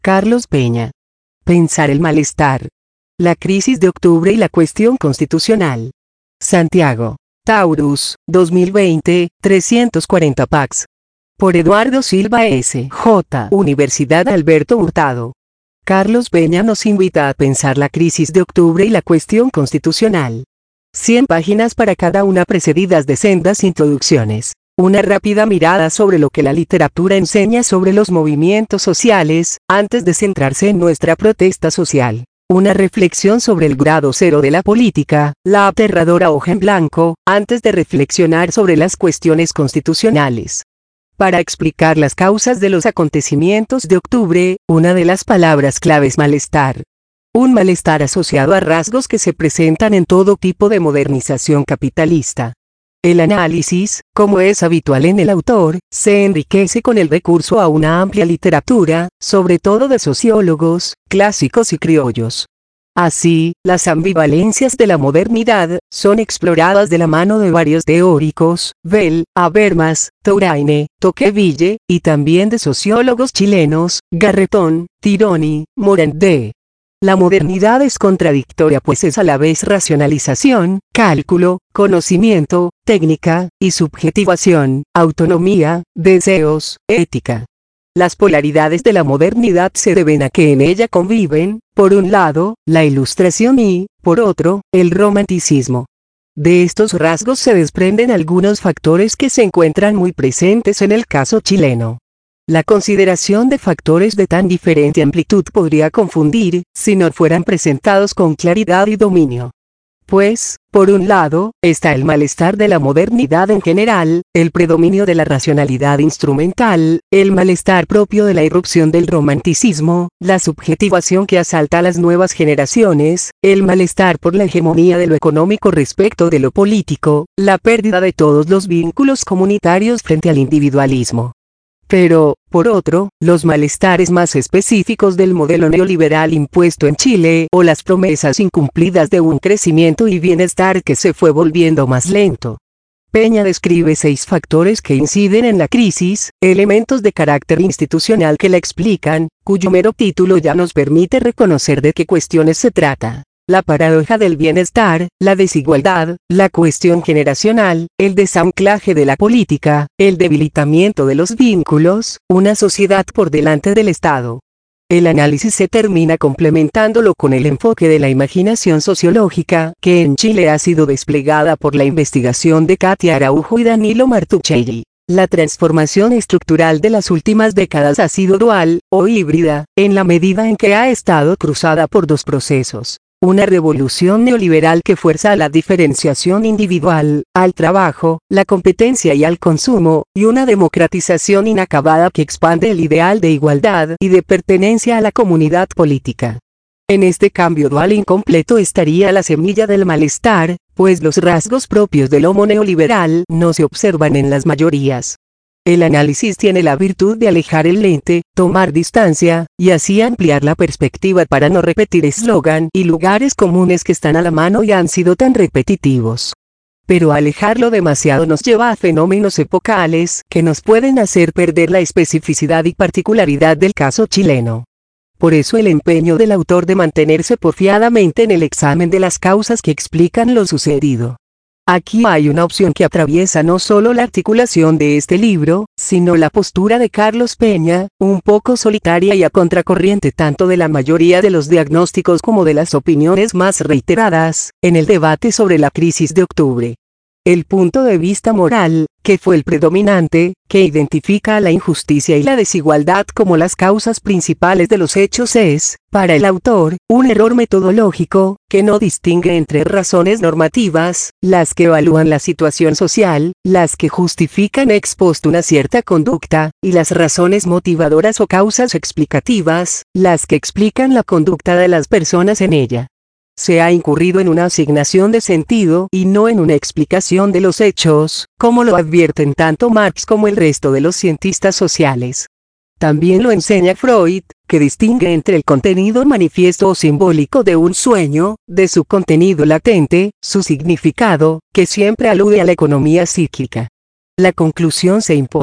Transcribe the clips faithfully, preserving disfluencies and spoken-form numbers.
Carlos Peña. Pensar el malestar. La crisis de octubre y la cuestión constitucional. Santiago. Taurus, dos mil veinte, trescientos cuarenta pax. Por Eduardo Silva S. J. Universidad Alberto Hurtado. Carlos Peña nos invita a pensar la crisis de octubre y la cuestión constitucional. cien páginas para cada una precedidas de sendas introducciones. Una rápida mirada sobre lo que la literatura enseña sobre los movimientos sociales, antes de centrarse en nuestra protesta social. Una reflexión sobre el grado cero de la política, la aterradora hoja en blanco, antes de reflexionar sobre las cuestiones constitucionales. Para explicar las causas de los acontecimientos de octubre, una de las palabras clave es malestar. Un malestar asociado a rasgos que se presentan en todo tipo de modernización capitalista. El análisis, como es habitual en el autor, se enriquece con el recurso a una amplia literatura, sobre todo de sociólogos, clásicos y criollos. Así, las ambivalencias de la modernidad son exploradas de la mano de varios teóricos, Bell, Habermas, Touraine, Tocqueville, y también de sociólogos chilenos, Garretón, Tironi, Morandé. La modernidad es contradictoria pues es a la vez racionalización, cálculo, conocimiento, técnica, y subjetivación, autonomía, deseos, ética. Las polaridades de la modernidad se deben a que en ella conviven, por un lado, la ilustración y, por otro, el romanticismo. De estos rasgos se desprenden algunos factores que se encuentran muy presentes en el caso chileno. La consideración de factores de tan diferente amplitud podría confundir, si no fueran presentados con claridad y dominio. Pues, por un lado, está el malestar de la modernidad en general, el predominio de la racionalidad instrumental, el malestar propio de la irrupción del romanticismo, la subjetivación que asalta a las nuevas generaciones, el malestar por la hegemonía de lo económico respecto de lo político, la pérdida de todos los vínculos comunitarios frente al individualismo. Pero, por otro, los malestares más específicos del modelo neoliberal impuesto en Chile o las promesas incumplidas de un crecimiento y bienestar que se fue volviendo más lento. Peña describe seis factores que inciden en la crisis, elementos de carácter institucional que la explican, cuyo mero título ya nos permite reconocer de qué cuestiones se trata. La paradoja del bienestar, la desigualdad, la cuestión generacional, el desanclaje de la política, el debilitamiento de los vínculos, una sociedad por delante del Estado. El análisis se termina complementándolo con el enfoque de la imaginación sociológica, que en Chile ha sido desplegada por la investigación de Katia Araujo y Danilo Martuchelli. La transformación estructural de las últimas décadas ha sido dual, o híbrida, en la medida en que ha estado cruzada por dos procesos. Una revolución neoliberal que fuerza a la diferenciación individual, al trabajo, la competencia y al consumo, y una democratización inacabada que expande el ideal de igualdad y de pertenencia a la comunidad política. En este cambio dual incompleto estaría la semilla del malestar, pues los rasgos propios del homo neoliberal no se observan en las mayorías. El análisis tiene la virtud de alejar el lente, tomar distancia, y así ampliar la perspectiva para no repetir eslogan y lugares comunes que están a la mano y han sido tan repetitivos. Pero alejarlo demasiado nos lleva a fenómenos epocales que nos pueden hacer perder la especificidad y particularidad del caso chileno. Por eso el empeño del autor de mantenerse porfiadamente en el examen de las causas que explican lo sucedido. Aquí hay una opción que atraviesa no solo la articulación de este libro, sino la postura de Carlos Peña, un poco solitaria y a contracorriente tanto de la mayoría de los diagnósticos como de las opiniones más reiteradas, en el debate sobre la crisis de octubre. El punto de vista moral, que fue el predominante, que identifica a la injusticia y la desigualdad como las causas principales de los hechos es, para el autor, un error metodológico, que no distingue entre razones normativas, las que evalúan la situación social, las que justifican ex post una cierta conducta, y las razones motivadoras o causas explicativas, las que explican la conducta de las personas en ella. Se ha incurrido en una asignación de sentido y no en una explicación de los hechos, como lo advierten tanto Marx como el resto de los cientistas sociales. También lo enseña Freud, que distingue entre el contenido manifiesto o simbólico de un sueño, de su contenido latente, su significado, que siempre alude a la economía psíquica. La conclusión se impone.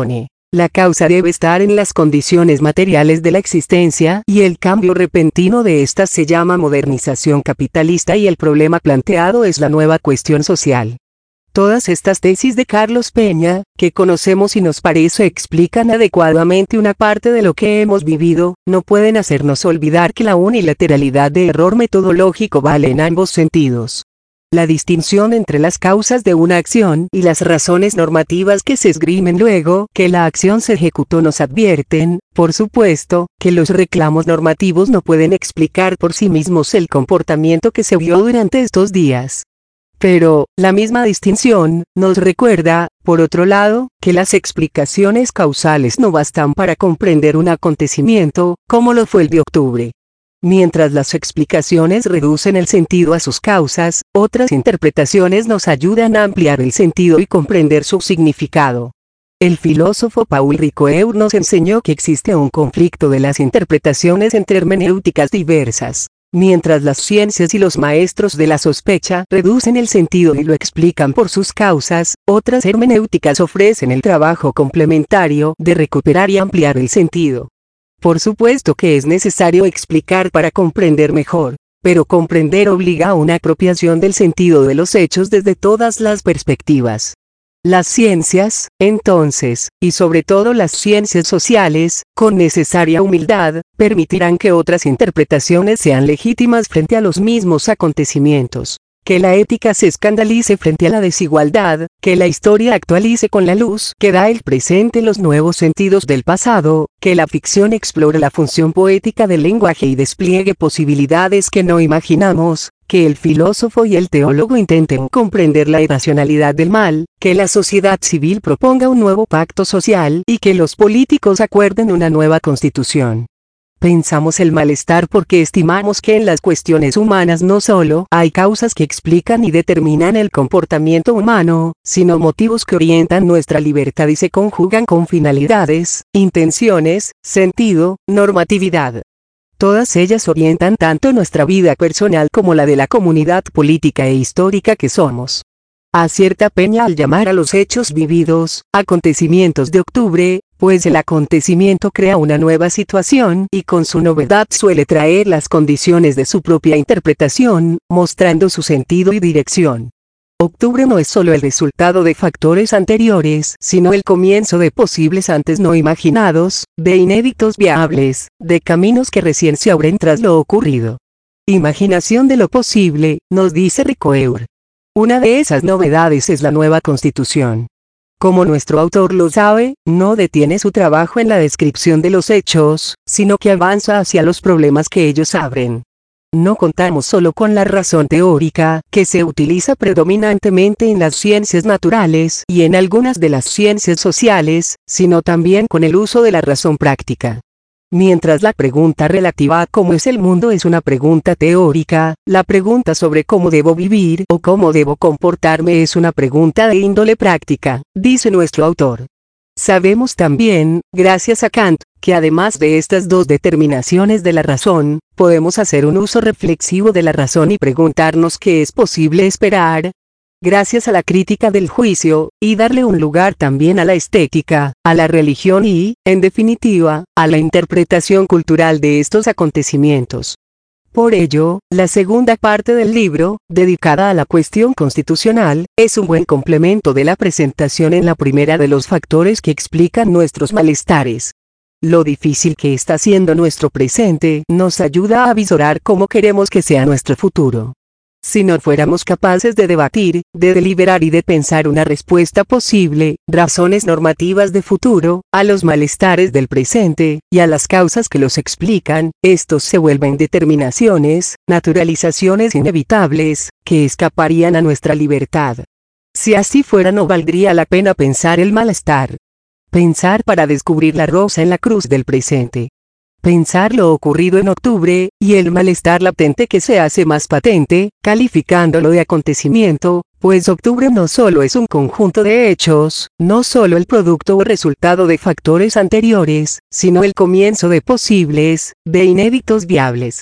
La causa debe estar en las condiciones materiales de la existencia y el cambio repentino de estas se llama modernización capitalista y el problema planteado es la nueva cuestión social. Todas estas tesis de Carlos Peña, que conocemos y nos parece explican adecuadamente una parte de lo que hemos vivido, no pueden hacernos olvidar que la unilateralidad de error metodológico vale en ambos sentidos. La distinción entre las causas de una acción y las razones normativas que se esgrimen luego que la acción se ejecutó nos advierten, por supuesto, que los reclamos normativos no pueden explicar por sí mismos el comportamiento que se vio durante estos días. Pero, la misma distinción, nos recuerda, por otro lado, que las explicaciones causales no bastan para comprender un acontecimiento, como lo fue el de octubre. Mientras las explicaciones reducen el sentido a sus causas, otras interpretaciones nos ayudan a ampliar el sentido y comprender su significado. El filósofo Paul Ricoeur nos enseñó que existe un conflicto de las interpretaciones entre hermenéuticas diversas. Mientras las ciencias y los maestros de la sospecha reducen el sentido y lo explican por sus causas, otras hermenéuticas ofrecen el trabajo complementario de recuperar y ampliar el sentido. Por supuesto que es necesario explicar para comprender mejor, pero comprender obliga a una apropiación del sentido de los hechos desde todas las perspectivas. Las ciencias, entonces, y sobre todo las ciencias sociales, con necesaria humildad, permitirán que otras interpretaciones sean legítimas frente a los mismos acontecimientos, que la ética se escandalice frente a la desigualdad, que la historia actualice con la luz que da el presente los nuevos sentidos del pasado, que la ficción explore la función poética del lenguaje y despliegue posibilidades que no imaginamos, que el filósofo y el teólogo intenten comprender la irracionalidad del mal, que la sociedad civil proponga un nuevo pacto social y que los políticos acuerden una nueva constitución. Pensamos el malestar porque estimamos que en las cuestiones humanas no solo hay causas que explican y determinan el comportamiento humano, sino motivos que orientan nuestra libertad y se conjugan con finalidades, intenciones, sentido, normatividad. Todas ellas orientan tanto nuestra vida personal como la de la comunidad política e histórica que somos. Acierta Peña al llamar a los hechos vividos, acontecimientos de octubre, pues el acontecimiento crea una nueva situación y con su novedad suele traer las condiciones de su propia interpretación, mostrando su sentido y dirección. Octubre no es solo el resultado de factores anteriores, sino el comienzo de posibles antes no imaginados, de inéditos viables, de caminos que recién se abren tras lo ocurrido. Imaginación de lo posible, nos dice Ricoeur. Una de esas novedades es la nueva Constitución. Como nuestro autor lo sabe, no detiene su trabajo en la descripción de los hechos, sino que avanza hacia los problemas que ellos abren. No contamos solo con la razón teórica, que se utiliza predominantemente en las ciencias naturales y en algunas de las ciencias sociales, sino también con el uso de la razón práctica. Mientras la pregunta relativa a cómo es el mundo es una pregunta teórica, la pregunta sobre cómo debo vivir o cómo debo comportarme es una pregunta de índole práctica, dice nuestro autor. Sabemos también, gracias a Kant, que además de estas dos determinaciones de la razón, podemos hacer un uso reflexivo de la razón y preguntarnos qué es posible esperar. Gracias a la crítica del juicio, y darle un lugar también a la estética, a la religión y, en definitiva, a la interpretación cultural de estos acontecimientos. Por ello, la segunda parte del libro, dedicada a la cuestión constitucional, es un buen complemento de la presentación en la primera de los factores que explican nuestros malestares. Lo difícil que está siendo nuestro presente nos ayuda a visorar cómo queremos que sea nuestro futuro. Si no fuéramos capaces de debatir, de deliberar y de pensar una respuesta posible, razones normativas de futuro, a los malestares del presente, y a las causas que los explican, estos se vuelven determinaciones, naturalizaciones inevitables, que escaparían a nuestra libertad. Si así fuera no valdría la pena pensar el malestar. Pensar para descubrir la rosa en la cruz del presente. Pensar lo ocurrido en octubre, y el malestar latente que se hace más patente, calificándolo de acontecimiento, pues octubre no solo es un conjunto de hechos, no solo el producto o resultado de factores anteriores, sino el comienzo de posibles, de inéditos viables.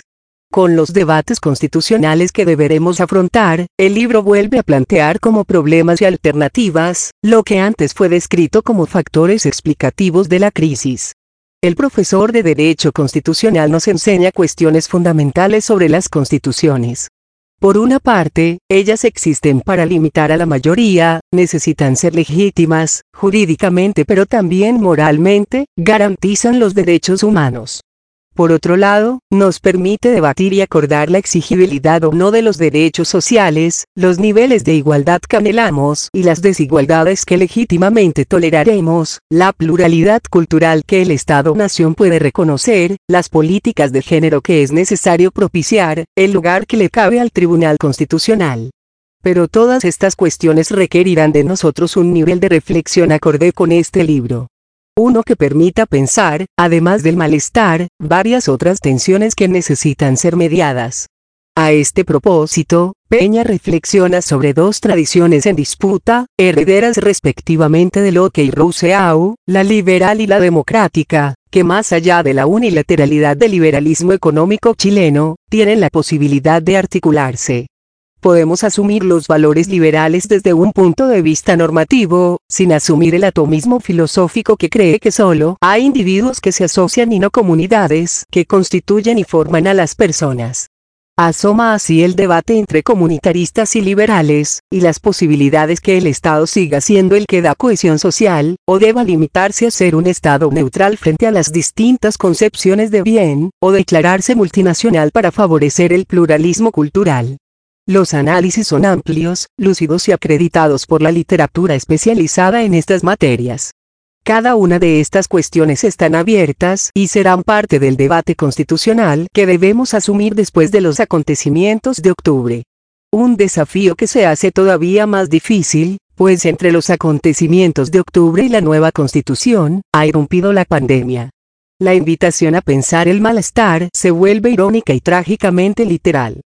Con los debates constitucionales que deberemos afrontar, el libro vuelve a plantear como problemas y alternativas, lo que antes fue descrito como factores explicativos de la crisis. El profesor de Derecho Constitucional nos enseña cuestiones fundamentales sobre las constituciones. Por una parte, ellas existen para limitar a la mayoría, necesitan ser legítimas, jurídicamente pero también moralmente, garantizan los derechos humanos. Por otro lado, nos permite debatir y acordar la exigibilidad o no de los derechos sociales, los niveles de igualdad que anhelamos y las desigualdades que legítimamente toleraremos, la pluralidad cultural que el Estado-nación puede reconocer, las políticas de género que es necesario propiciar, el lugar que le cabe al Tribunal Constitucional. Pero todas estas cuestiones requerirán de nosotros un nivel de reflexión acorde con este libro. Uno que permita pensar, además del malestar, varias otras tensiones que necesitan ser mediadas. A este propósito, Peña reflexiona sobre dos tradiciones en disputa, herederas respectivamente de Locke y Rousseau, la liberal y la democrática, que más allá de la unilateralidad del liberalismo económico chileno, tienen la posibilidad de articularse. Podemos asumir los valores liberales desde un punto de vista normativo, sin asumir el atomismo filosófico que cree que solo hay individuos que se asocian y no comunidades que constituyen y forman a las personas. Asoma así el debate entre comunitaristas y liberales, y las posibilidades que el Estado siga siendo el que da cohesión social, o deba limitarse a ser un Estado neutral frente a las distintas concepciones de bien, o declararse multinacional para favorecer el pluralismo cultural. Los análisis son amplios, lúcidos y acreditados por la literatura especializada en estas materias. Cada una de estas cuestiones están abiertas y serán parte del debate constitucional que debemos asumir después de los acontecimientos de octubre. Un desafío que se hace todavía más difícil, pues entre los acontecimientos de octubre y la nueva constitución, ha irrumpido la pandemia. La invitación a pensar el malestar se vuelve irónica y trágicamente literal.